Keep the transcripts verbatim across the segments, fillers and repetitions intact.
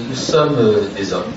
nous sommes euh, des hommes.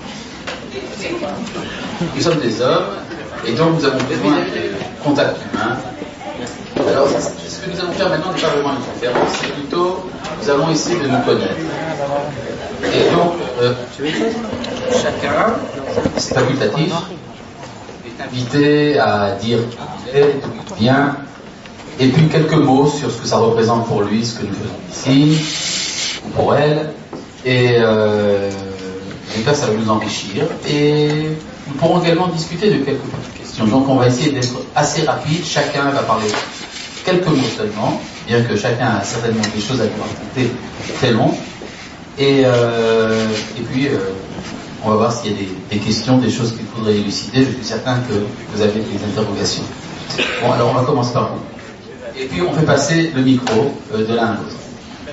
Nous sommes des hommes, et donc nous avons besoin de contact humain. Alors, ce que nous allons faire maintenant n'est pas vraiment une conférence, c'est plutôt, nous allons essayer de nous connaître. Et donc, euh, chacun, c'est facultatif, est invité à dire qui il est, d'où il vient, et puis quelques mots sur ce que ça représente pour lui, ce que nous faisons ici, ou pour elle, et euh, là, ça va nous enrichir, et nous pourrons également discuter de quelques petites questions. Donc on va essayer d'être assez rapide, chacun va parler quelques mots seulement, bien que chacun a certainement des choses à nous raconter très long, et, euh, et puis euh, on va voir s'il y a des, des questions, des choses qu'il faudrait élucider. Je suis certain que vous avez des interrogations. Bon, alors on va commencer par vous. Et puis on fait passer le micro euh, de l'un à l'autre.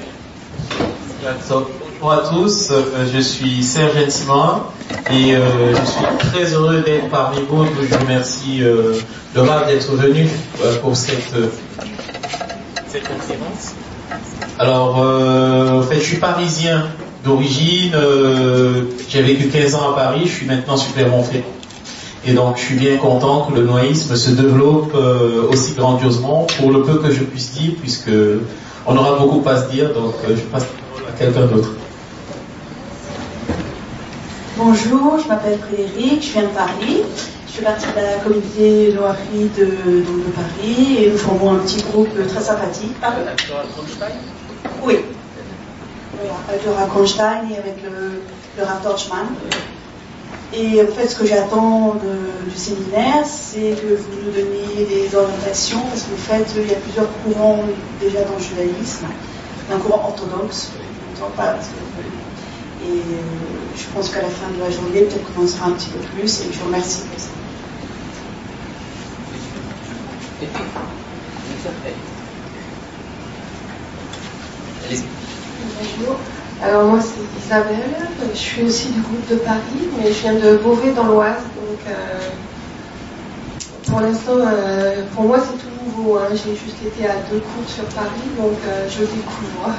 Bonjour à tous, euh, je suis Serge Simon et euh, je suis très heureux d'être parmi vous. Je remercie euh, le R A V d'être venu euh, pour cette, euh, cette conférence. Alors, euh, en fait, je suis parisien d'origine, euh, j'ai vécu quinze ans à Paris, je suis maintenant sur Clermont-Ferrand. Et donc, je suis bien content que le noaïsme se développe euh, aussi grandiosement, pour le peu que je puisse dire, puisque on aura beaucoup à se dire, donc euh, je passe à quelqu'un d'autre. Bonjour, je m'appelle Frédéric, je viens de Paris. Je fais partie de la communauté Loirie de, de, de Paris et nous formons un petit groupe très sympathique. Ah, oui. Avec le Rav Kronstein et avec le, le Rav Deutschmann. Et en fait, ce que j'attends de, du séminaire, c'est que vous nous donniez des orientations, parce qu'en fait, il y a plusieurs courants déjà dans le judaïsme. Un courant orthodoxe, pas, parce que, et je pense qu'à la fin de la journée, peut-être qu'on en saura un petit peu plus, et je vous remercie pour ça. Bonjour. Alors moi c'est Isabelle, je suis aussi du groupe de Paris, mais je viens de Beauvais dans l'Oise, donc euh, pour l'instant, euh, pour moi c'est tout nouveau, hein. J'ai juste été à deux cours sur Paris, donc euh, je découvre.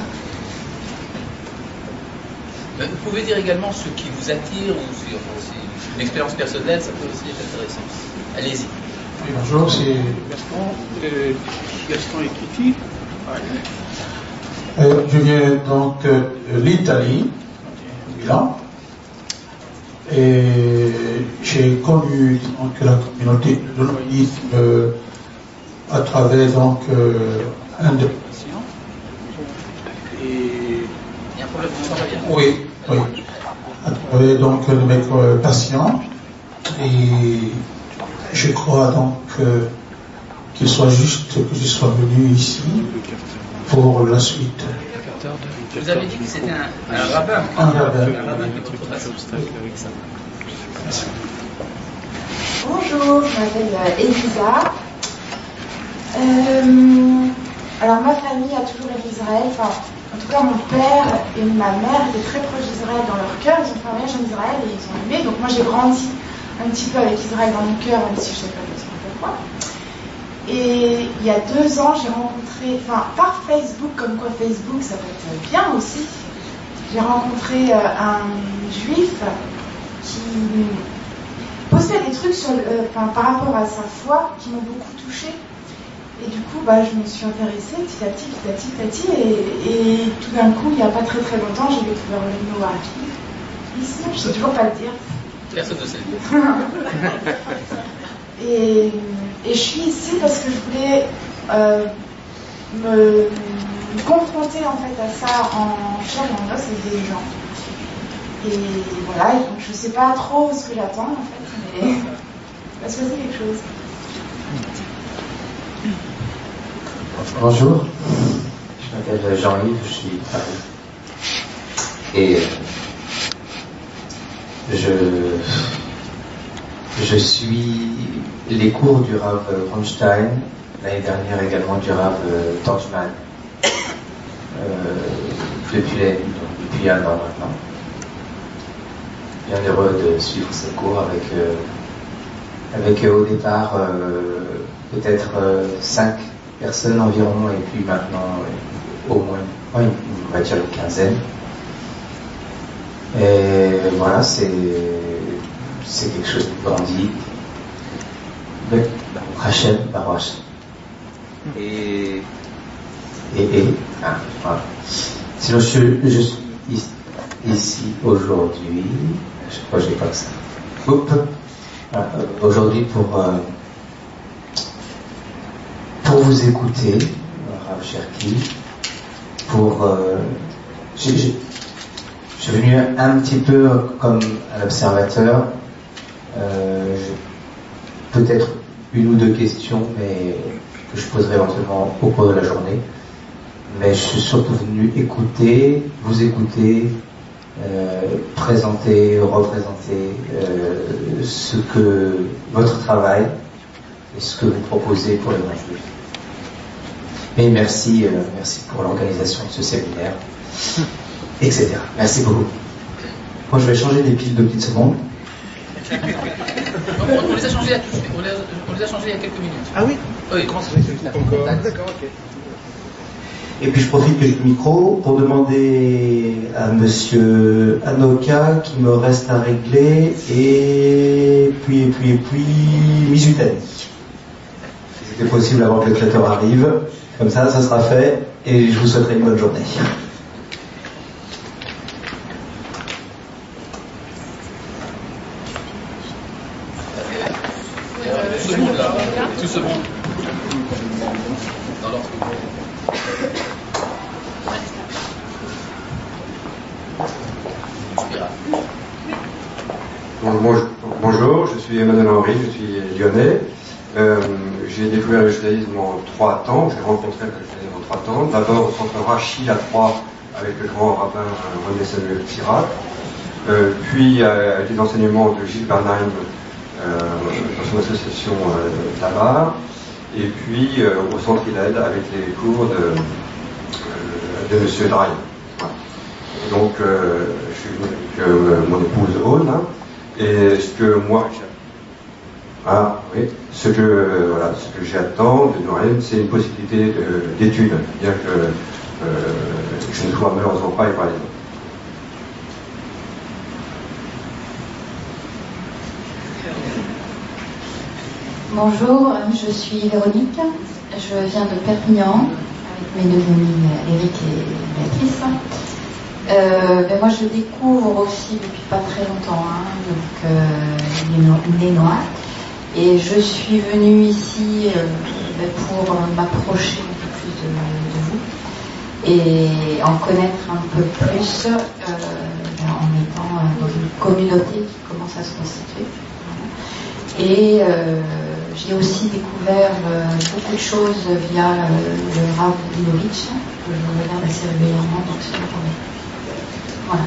Ben, vous pouvez dire également ce qui vous attire, ou si enfin, c'est une expérience personnelle, ça peut aussi être intéressant. Allez-y. Oui, bonjour, c'est Gaston, euh, Gaston Equity. Euh, je viens donc euh, de l'Italie, Milan, et j'ai connu donc, la communauté de l'Oïsme euh, à travers donc euh, un des patients. Et... Il y a un problème, vous entendez bien ? Oui, oui. À travers donc de mes euh, patients, et je crois donc euh, qu'il soit juste que je sois venu ici pour la suite. Vous avez dit que c'était un, un rabbin. Un rabbin. Un rabbin qui est votre obstacle avec ça. Bonjour, je m'appelle Elisa. Euh, alors ma famille a toujours aimé Israël. Enfin, en tout cas, mon père et ma mère étaient très proches d'Israël dans leur cœur. Ils ont fait un voyage en Israël et ils ont aimé. Donc moi, j'ai grandi un petit peu avec Israël dans mon cœur, même si je ne sais pas exactement pourquoi. Et il y a deux ans, j'ai rencontré, enfin par Facebook, comme quoi Facebook ça peut être bien aussi, j'ai rencontré euh, un juif qui postait des trucs sur, euh, par rapport à sa foi qui m'ont beaucoup touchée. Et du coup, bah, je me suis intéressée petit à petit, petit à petit, petit à petit, et, et tout d'un coup, il n'y a pas très très longtemps, j'ai découvert le mot Araki. Ici, je ne sais toujours pas le dire. Personne ne sait. Et, et je suis ici parce que je voulais euh, me, me confronter en fait à ça en chair et en os avec des gens. Et voilà, et donc je ne sais pas trop ce que j'attends en fait, mais il va se passer quelque chose. Bonjour, je m'appelle Jean-Yves, je suis de Paris. Et je, je suis les cours du Rav Kronstein, l'année dernière également du Rav Deutschmann, euh, depuis, les, depuis un an maintenant. Bien heureux de suivre ces cours avec, euh, avec euh, au départ euh, peut-être euh, cinq personnes environ, et puis maintenant euh, au moins, oui, on va dire une quinzaine. Et voilà, c'est, c'est quelque chose qui grandit. Hachem Baroche. Et, et, et, ah, voilà. Sinon, je, je suis ici aujourd'hui, je sais pas, j'ai pas que ça. Oups. Voilà, aujourd'hui pour, euh, pour vous écouter, Rav Cherki, pour, euh, j'ai, j'ai, je suis venu un petit peu comme un observateur, euh, peut-être une ou deux questions, mais que je poserai éventuellement au cours de la journée. Mais je suis surtout venu écouter, vous écouter, euh, présenter, représenter euh, ce que votre travail et ce que vous proposez pour les non-juifs. Et merci, euh, merci pour l'organisation de ce séminaire, et cetera. Merci beaucoup. Moi, je vais changer des piles de petites secondes. On, on les a changés à tout, on, les a, on les a changés il y a quelques minutes. Ah oui. Oui, comment ça fait que encore d'accord, ok. Et puis je profite du micro pour demander à Monsieur Anoka qui me reste à régler et puis et puis et puis Mizutani. Si c'était possible avant que le traiteur arrive, comme ça, ça sera fait et je vous souhaiterai une bonne journée. Tout ce monde là, tout ce monde. Dans l'ordre. Bonjour, je suis Emmanuel Henry, je suis lyonnais. Euh, j'ai découvert le judaïsme en trois temps, j'ai rencontré le judaïsme en trois temps. D'abord au centre Rachi à Troyes avec le grand rabbin René Samuel Tsirak, euh, puis euh, avec les enseignements de Gilles Bernheim euh, dans son association euh, là-bas, et puis euh, au centre Hillel avec les cours de, euh, de Monsieur Draille. Voilà. Donc euh, je suis venu avec euh, mon épouse Aude, hein, et ce que moi ah oui, ce que euh, voilà, ce que j'attends de Noël, c'est une possibilité de, d'études, bien que euh, je ne sois malheureusement pas hébraïen. Bonjour, je suis Véronique, je viens de Perpignan avec mes deux amis Eric et Béatrice. Euh, ben moi je découvre aussi depuis pas très longtemps hein, donc, euh, les Noirs et je suis venue ici euh, ben pour m'approcher un peu plus de, de vous et en connaître un peu plus euh, ben, en étant dans une communauté qui commence à se constituer. Et euh, j'ai aussi découvert euh, beaucoup de choses via euh, le Rav Dinovitch, que je regarde assez régulièrement donc sur Internet. Voilà.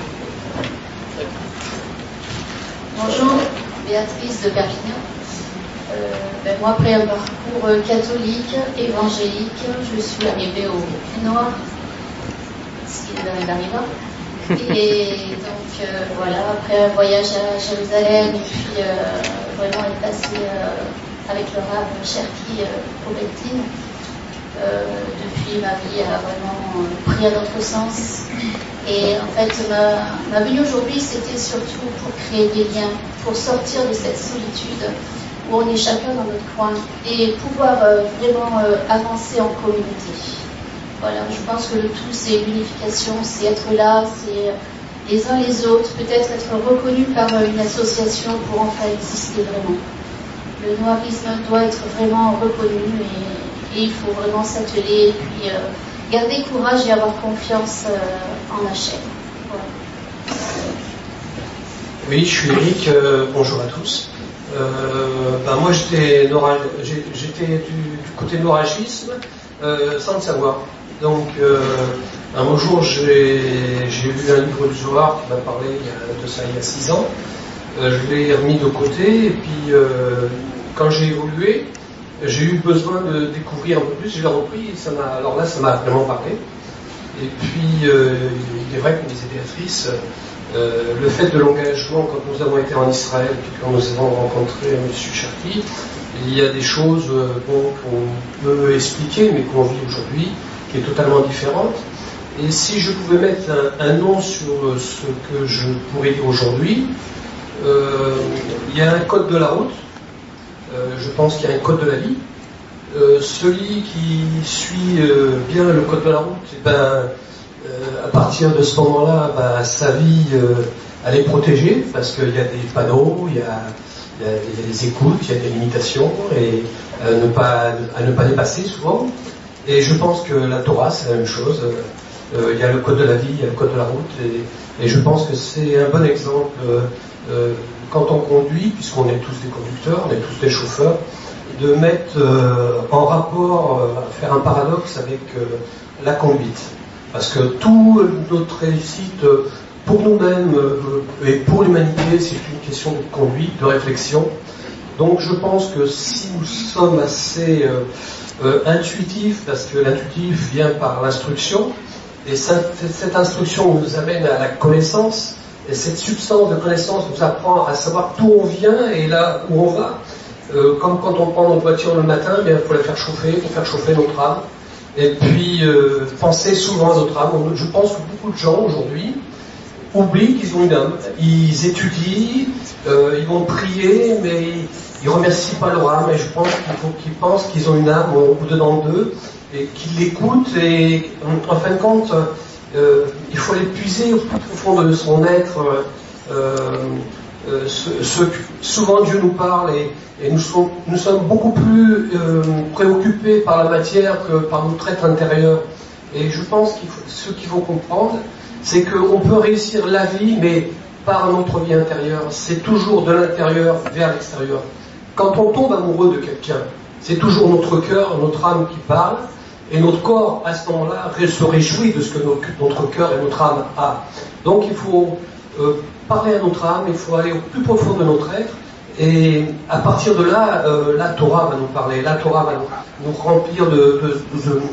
Bonjour, Béatrice de Perpignan. Euh, ben moi, après un parcours catholique, évangélique, je suis arrivée au Nord, ce qui est d'arriver. Et donc euh, voilà, après un voyage à Jérusalem, et puis euh, vraiment être passé euh, avec le Rav Cherki euh, au Beit-Din. Euh, depuis ma vie a vraiment pris un autre sens. Et en fait, ma, ma venue aujourd'hui, c'était surtout pour créer des liens, pour sortir de cette solitude où on est chacun dans notre coin et pouvoir euh, vraiment euh, avancer en communauté. Voilà, je pense que le tout, c'est l'unification, c'est être là, c'est les uns les autres, peut-être être reconnu par une association pour enfin exister vraiment. Le noirisme doit être vraiment reconnu et, et il faut vraiment s'atteler et puis euh, garder courage et avoir confiance euh, en Hachem. Voilà. Oui, je suis Eric, euh, bonjour à tous. Euh, ben moi j'étais, nora, j'étais du, du côté noragisme euh, sans le savoir. Donc euh, un jour j'ai, j'ai lu un livre du Zohar qui m'a parlé il y a, de ça il y a six ans. Euh, je l'ai remis de côté et puis euh, quand j'ai évolué, j'ai eu besoin de découvrir un peu plus, je l'ai repris et ça m'a, alors là ça m'a vraiment parlé. Et puis euh, il est vrai, comme disait Béatrice, euh, le fait de l'engagement quand nous avons été en Israël et puis quand nous avons rencontré M. Cherki, il y a des choses euh, bon, qu'on peut expliquer mais qu'on vit aujourd'hui qui est totalement différente. Et si je pouvais mettre un, un nom sur ce que je pourrais dire aujourd'hui, euh, il y a un code de la route, euh, je pense qu'il y a un code de la vie. Euh, celui qui suit euh, bien le code de la route, eh ben, euh, à partir de ce moment-là, bah, sa vie, euh, elle est protégée, parce qu'il y a des panneaux, il y a, il y a, il y a des écoutes, il y a des limitations, et à ne pas, à ne pas dépasser souvent. Et je pense que la Torah, c'est la même chose. Euh, il y a le code de la vie, il y a le code de la route, et, et je pense que c'est un bon exemple euh, euh, quand on conduit, puisqu'on est tous des conducteurs, on est tous des chauffeurs, de mettre euh, en rapport, euh, faire un paradoxe avec euh, la conduite. Parce que toute notre réussite, euh, pour nous-mêmes euh, et pour l'humanité, c'est une question de conduite, de réflexion. Donc je pense que si nous sommes assez euh, euh, intuitifs, parce que l'intuitif vient par l'instruction, et cette, cette instruction nous amène à la connaissance, et cette substance de connaissance nous apprend à savoir d'où on vient et là où on va. Euh, comme quand on prend notre voiture le matin, il faut la faire chauffer, il faut faire chauffer notre âme. Et puis euh, penser souvent à notre âme. Je pense que beaucoup de gens aujourd'hui oublient qu'ils ont une âme. Ils étudient, euh, ils vont prier, mais ils remercient pas leur âme. Et je pense qu'il faut qu'ils pensent qu'ils ont une âme au-dedans d'eux et qu'ils l'écoutent. Et en fin de compte, euh, il faut l'épuiser au plus profond de son être. Euh, euh, ce, ce, souvent Dieu nous parle et, et nous, sommes, nous sommes beaucoup plus euh, préoccupés par la matière que par notre être intérieur. Et je pense que ce qu'il faut comprendre, c'est qu'on peut réussir la vie, mais par notre vie intérieure. C'est toujours de l'intérieur vers l'extérieur. Quand on tombe amoureux de quelqu'un, c'est toujours notre cœur, notre âme qui parle, et notre corps, à ce moment-là, se réjouit de ce que notre cœur et notre âme a. Donc il faut euh, parler à notre âme, il faut aller au plus profond de notre être, et à partir de là, euh, la Torah va nous parler, la Torah va nous, nous remplir de... de, de, de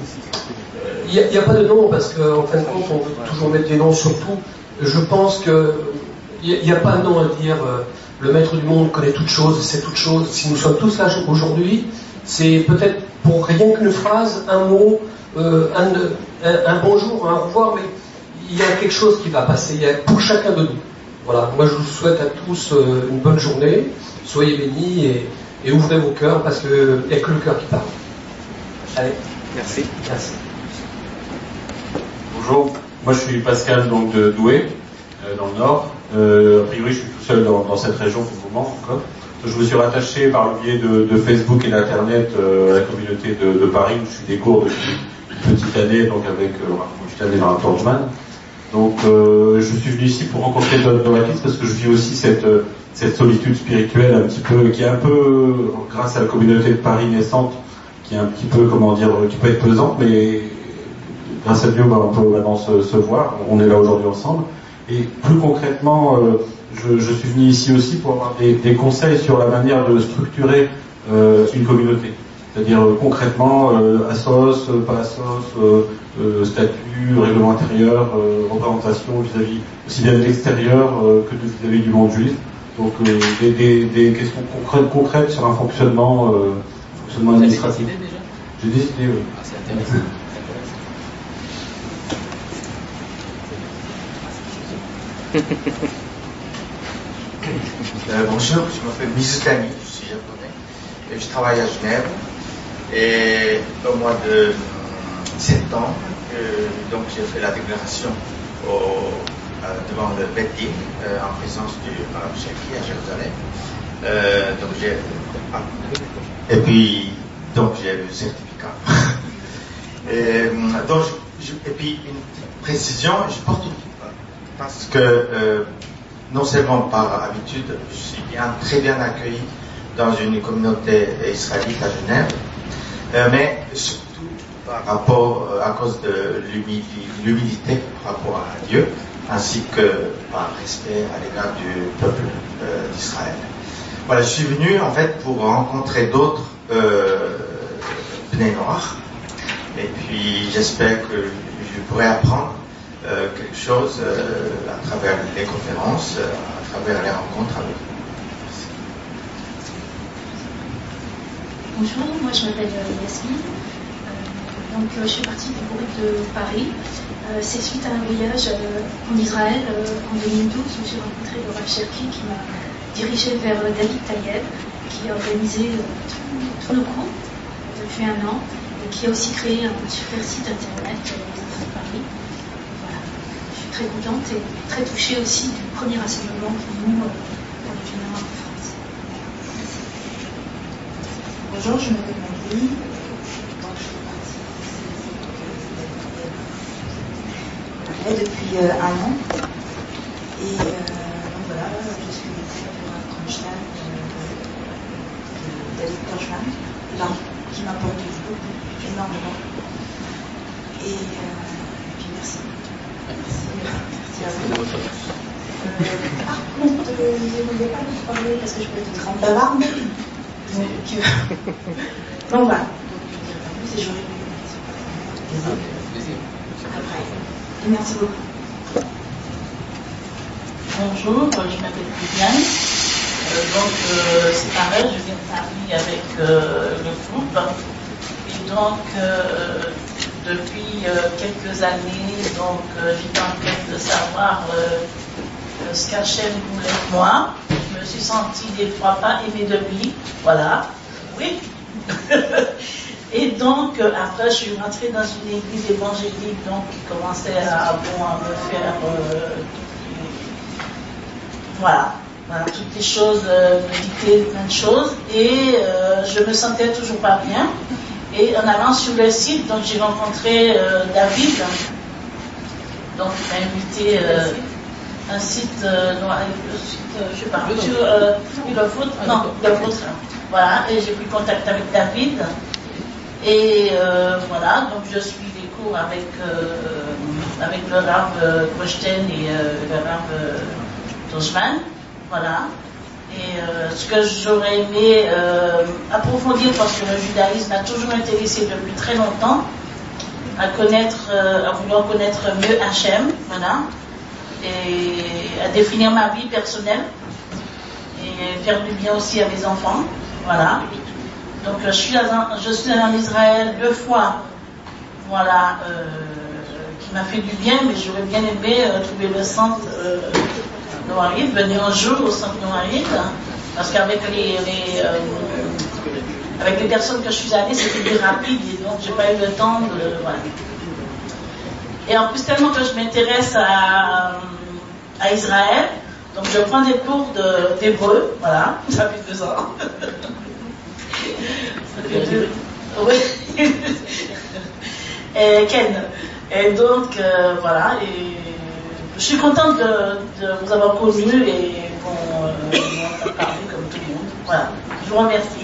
il n'y a, a pas de nom, parce qu'en fin de compte, on veut toujours mettre des noms sur tout. Je pense qu'il n'y a, a pas de nom à dire. Euh, le maître du monde connaît toutes choses, sait toutes choses. Si nous sommes tous là aujourd'hui, c'est peut-être pour rien qu'une phrase, un mot, euh, un, un, un bonjour, un au revoir, mais il y a quelque chose qui va passer il y a pour chacun de nous. Voilà, moi je vous souhaite à tous euh, une bonne journée, soyez bénis et, et ouvrez vos cœurs, parce qu'il n'y a que le cœur qui parle. Allez, merci. Merci. Bonjour, moi je suis Pascal donc de Douai, euh, dans le Nord. Euh, a priori je suis tout seul dans, dans cette région pour le moment encore. Je me suis rattaché par le biais de, de Facebook et d'Internet euh, à la communauté de, de Paris, où je suis des cours depuis une petite année, donc avec euh, et Rav Torjman. Donc euh, je suis venu ici pour rencontrer Doratis parce que je vis aussi cette, cette solitude spirituelle un petit peu, qui est un peu, grâce à la communauté de Paris naissante, qui est un petit peu, comment dire, qui peut être pesante, mais grâce à Dieu, bah, on peut maintenant se, se voir, on est là aujourd'hui ensemble. Et plus concrètement, euh, je, je suis venu ici aussi pour avoir des, des conseils sur la manière de structurer euh, une communauté. C'est-à-dire euh, concrètement, euh, assos, pas assos, euh, euh, statut, règlement intérieur, euh, représentation vis-à-vis aussi bien de l'extérieur euh, que de vis-à-vis du monde juif. Donc euh, des, des, des questions concrètes, concrètes sur un fonctionnement, euh, fonctionnement administratif. J'ai décidé, oui. Ah, c'est intéressant. Euh, bonjour, je m'appelle Mizutani, je suis japonais et je travaille à Genève. Et au mois de septembre, euh, donc j'ai fait la déclaration au, euh, devant le Beth Din, euh, en présence du Rav Sheki à Jérusalem. Euh, donc j'ai et puis donc j'ai le certificat. et, donc, je, et puis une petite précision, je porte une parce que euh, non seulement par habitude, je suis bien, très bien accueilli dans une communauté israélite à Genève, euh, mais surtout par rapport, euh, à cause de l'humilité par rapport à Dieu, ainsi que par respect à l'égard du peuple euh, d'Israël. Voilà, je suis venu en fait pour rencontrer d'autres euh, Bnei Noach, et puis j'espère que je pourrai apprendre Euh, quelque chose euh, à travers les conférences, euh, à travers les rencontres avec vous. Merci. Bonjour, moi je m'appelle Yasmine. Euh, Donc euh, je fais partie du groupe de Paris. Euh, c'est suite à un voyage euh, en Israël euh, en deux mille douze où j'ai rencontré le Rav Cherki qui m'a dirigé vers euh, David Tayeb, qui a organisé euh, tous nos cours depuis un an et qui a aussi créé un super site internet euh, de Paris. Voilà. Je suis très contente et très touchée aussi du premier rassemblement pour nous euh, dans le Vieux Nord de France. Merci. Bonjour, je m'appelle Marie. Depuis euh, un an. Et euh, donc voilà, je suis à Kronstein, euh, David Torchman, là, qui m'apporte beaucoup, énormément. Et, euh, et puis merci. Merci, merci à vous. Euh, par contre, euh, je ne voulais pas vous parler parce que je peux être une grande bavarde. Donc, euh, donc voilà. Donc, c'est joli. Après. Et merci beaucoup. Bonjour, je m'appelle Viviane. Euh, donc euh, c'est pareil, je viens de Paris avec euh, le groupe. Et donc euh, depuis euh, quelques années, donc euh, j'étais en train de savoir euh, ce qu'Hachem voulait de moi. Je me suis sentie des fois pas aimée de lui. Voilà. Oui. Et donc, euh, après, je suis rentrée dans une église évangélique donc, qui commençait à, bon, à me faire... Euh, voilà, voilà, toutes les choses, euh, me dicter plein de choses. Et euh, je me sentais toujours pas bien. Et en allant sur le site, donc j'ai rencontré euh, David. Donc, il m'a invité euh, un site, euh, non, le site, euh, je sais pas, sur euh, le vôtre, non, le vôtre. Voilà, et j'ai pris contact avec David. Et euh, voilà, donc je suis des cours avec, euh, avec le Rav Kronstein et euh, le Rav euh, Torchman, voilà. Et euh, ce que j'aurais aimé euh, approfondir, parce que le judaïsme m'a toujours intéressé depuis très longtemps, à connaître, euh, à vouloir connaître mieux Hachem, voilà, et à définir ma vie personnelle, et faire du bien aussi à mes enfants, voilà. Donc je suis, en, je suis en Israël deux fois, voilà, euh, qui m'a fait du bien, mais j'aurais bien aimé euh, trouver le centre euh, Noarid, venir un jour au centre Noarid, hein, parce qu'avec les, les, euh, avec les personnes que je suis allée, c'était plus rapide, et donc j'ai pas eu le temps de... Voilà. Et en plus, tellement que je m'intéresse à, à Israël, donc je prends des cours de, d'hébreu, voilà, ça fait deux ans. Oui. Et Ken. Et donc, euh, voilà. Et je suis contente de, de vous avoir connu et qu'on euh, a parlé comme tout le monde. Voilà. Je vous remercie.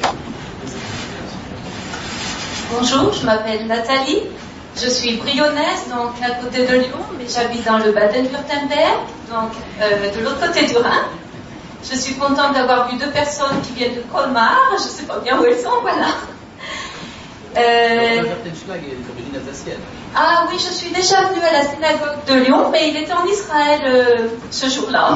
Bonjour, je m'appelle Nathalie. Je suis bryonnaise, donc à côté de Lyon, mais j'habite dans le Baden-Württemberg, donc euh, de l'autre côté du Rhin. Je suis contente d'avoir vu deux personnes qui viennent de Colmar. Je ne sais pas bien où elles sont, voilà. Euh... Ah oui, je suis déjà venue à la synagogue de Lyon, mais il était en Israël euh, ce jour-là.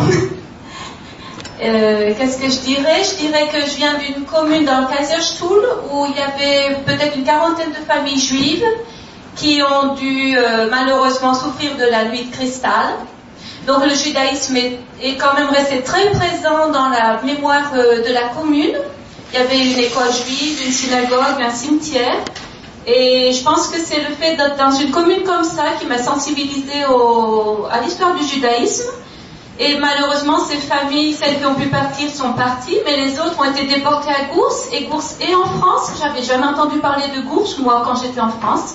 euh, qu'est-ce que je dirais? Je dirais que je viens d'une commune dans le Kaiserstuhl où il y avait peut-être une quarantaine de familles juives qui ont dû euh, malheureusement souffrir de la nuit de cristal. Donc le judaïsme est, est quand même resté très présent dans la mémoire euh, de la commune. Il y avait une école juive, une synagogue, un cimetière. Et je pense que c'est le fait d'être dans une commune comme ça qui m'a sensibilisée au, à l'histoire du judaïsme. Et malheureusement, ces familles, celles qui ont pu partir, sont parties, mais les autres ont été déportées à Gours. Et Gours est en France. J'avais jamais entendu parler de Gours, moi, quand j'étais en France.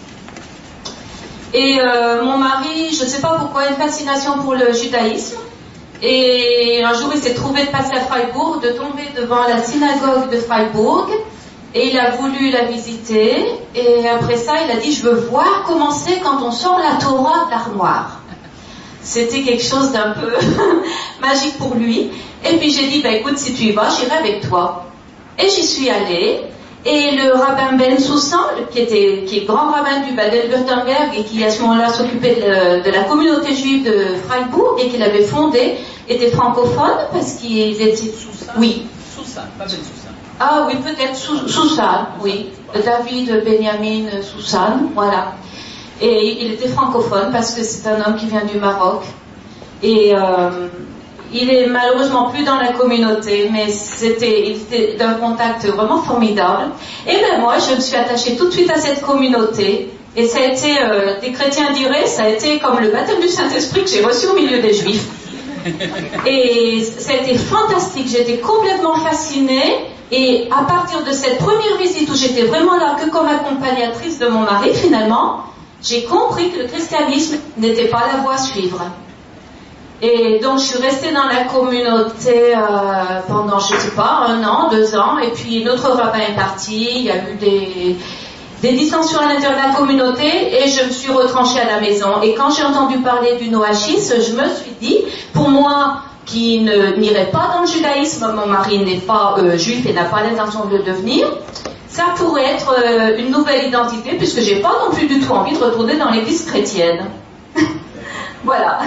Et euh, mon mari, je ne sais pas pourquoi, a une fascination pour le judaïsme. Et un jour, il s'est trouvé de passer à Freiburg, de tomber devant la synagogue de Freiburg. Et il a voulu la visiter. Et après ça, il a dit, je veux voir comment c'est quand on sort la Torah de l'armoire. C'était quelque chose d'un peu magique pour lui. Et puis j'ai dit, bah écoute, si tu y vas, j'irai avec toi. Et j'y suis allée. Et le rabbin Ben Soussan, qui, était, qui est grand rabbin du Baden-Württemberg et qui à ce moment-là s'occupait de, de la communauté juive de Freiburg et qu'il avait fondée, était francophone parce qu'il était... Soussan. Oui. Soussan, pas Ben Soussan. Ah oui, peut-être Susan, oui. David Benjamin Susan, voilà. Et il était francophone parce que c'est un homme qui vient du Maroc. Et euh, il est malheureusement plus dans la communauté, mais c'était, il était d'un contact vraiment formidable. Et ben moi, je me suis attachée tout de suite à cette communauté. Et ça a été, euh, des chrétiens diraient, ça a été comme le baptême du Saint-Esprit que j'ai reçu au milieu des Juifs. Et ça a été fantastique, j'étais complètement fascinée. Et à partir de cette première visite où j'étais vraiment là que comme accompagnatrice de mon mari, finalement, j'ai compris que le christianisme n'était pas la voie à suivre. Et donc je suis restée dans la communauté euh, pendant, je ne sais pas, un an, deux ans, et puis notre rabbin est parti, il y a eu des, des dissensions à l'intérieur de la communauté, et je me suis retranchée à la maison. Et quand j'ai entendu parler du Noachis, je me suis dit, pour moi, qui ne n'irait pas dans le judaïsme, mon mari n'est pas euh, juif et n'a pas l'intention de le devenir, ça pourrait être euh, une nouvelle identité, puisque j'ai pas non plus du tout envie de retourner dans l'église chrétienne. Voilà.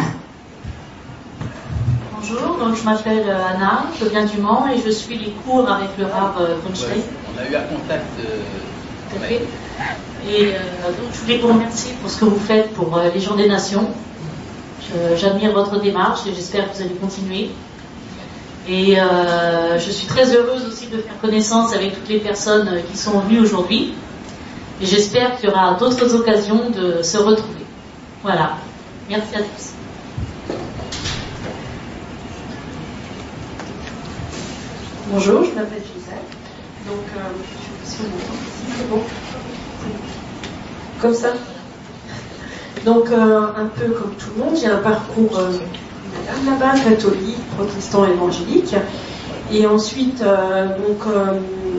Bonjour, donc je m'appelle Anna, je viens du Mans et je suis les cours avec le Rav Brunstein. Ouais, on a eu un contact. Euh, Tout à fait. Et euh, donc je voulais vous remercier pour ce que vous faites pour euh, les gens des nations. Je, j'admire votre démarche et j'espère que vous allez continuer. Et euh, je suis très heureuse aussi de faire connaissance avec toutes les personnes qui sont venues aujourd'hui. Et j'espère qu'il y aura d'autres occasions de se retrouver. Voilà. Merci à tous. Bonjour, je m'appelle Gisèle. Donc, euh, je suis sur mon temps. C'est bon. Comme ça. Donc, euh, un peu comme tout le monde, j'ai un parcours euh, là-bas, catholique, protestant, évangélique. Et ensuite, euh, donc, euh,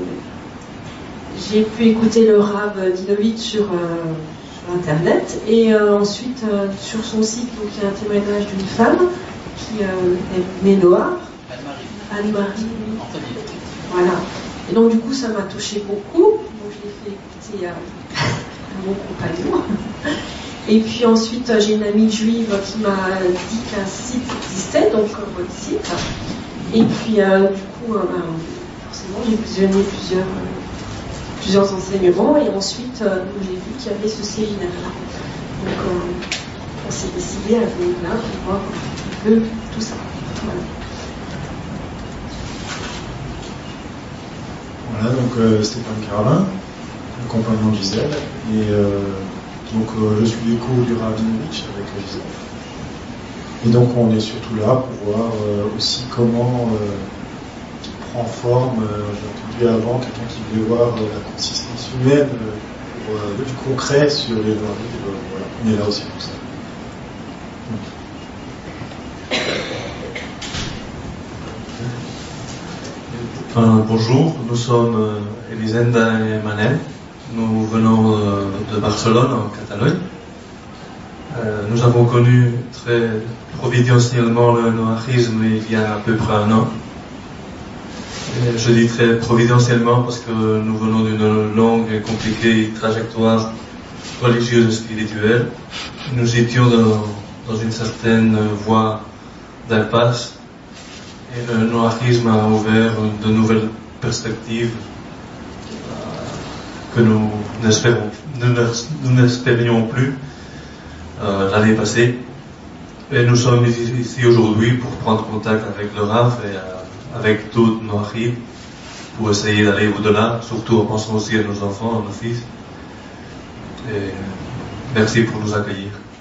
j'ai pu écouter le Rav Dinovitch sur, euh, sur Internet. Et euh, ensuite, euh, sur son site, donc, il y a un témoignage d'une femme qui euh, est née noire. Anne-Marie. Voilà. Et donc, du coup, ça m'a touché beaucoup. Donc, je l'ai fait écouter à, à mon compagnon. Et puis ensuite, j'ai une amie juive qui m'a dit qu'un site existait, donc comme votre site. Et puis, euh, du coup, euh, ben, forcément, j'ai visionné plusieurs, euh, plusieurs enseignements. Et ensuite, euh, j'ai vu qu'il y avait ce séminaire-là. Donc, euh, on s'est décidé à venir là pour voir un peu tout ça. Voilà. Voilà, donc euh, Stéphane Carlin, le compagnon de Gisèle, et euh, donc euh, je suis l'écho du Rav Dinovitch avec Gisèle. Et donc on est surtout là pour voir euh, aussi comment euh, prend forme, euh, j'ai entendu avant quelqu'un qui voulait voir euh, la consistance humaine euh, pour euh, du concret sur les valeurs, euh, voilà, on est là aussi pour ça. Enfin, bonjour, nous sommes euh, Elisenda et Manel. Nous venons euh, de Barcelone, en Catalogne. Euh, nous avons connu très providentiellement le noachisme il y a à peu près un an. Et je dis très providentiellement parce que nous venons d'une longue et compliquée trajectoire religieuse et spirituelle. Nous étions dans, dans une certaine voie d'impasse. Et le noachisme a ouvert de nouvelles perspectives que nous n'espérons, nous n'espérions plus euh, l'année passée. Et nous sommes ici aujourd'hui pour prendre contact avec le Rav et euh, avec d'autres noachis pour essayer d'aller au-delà, surtout en pensant aussi à nos enfants, à nos fils. Et merci pour nous accueillir.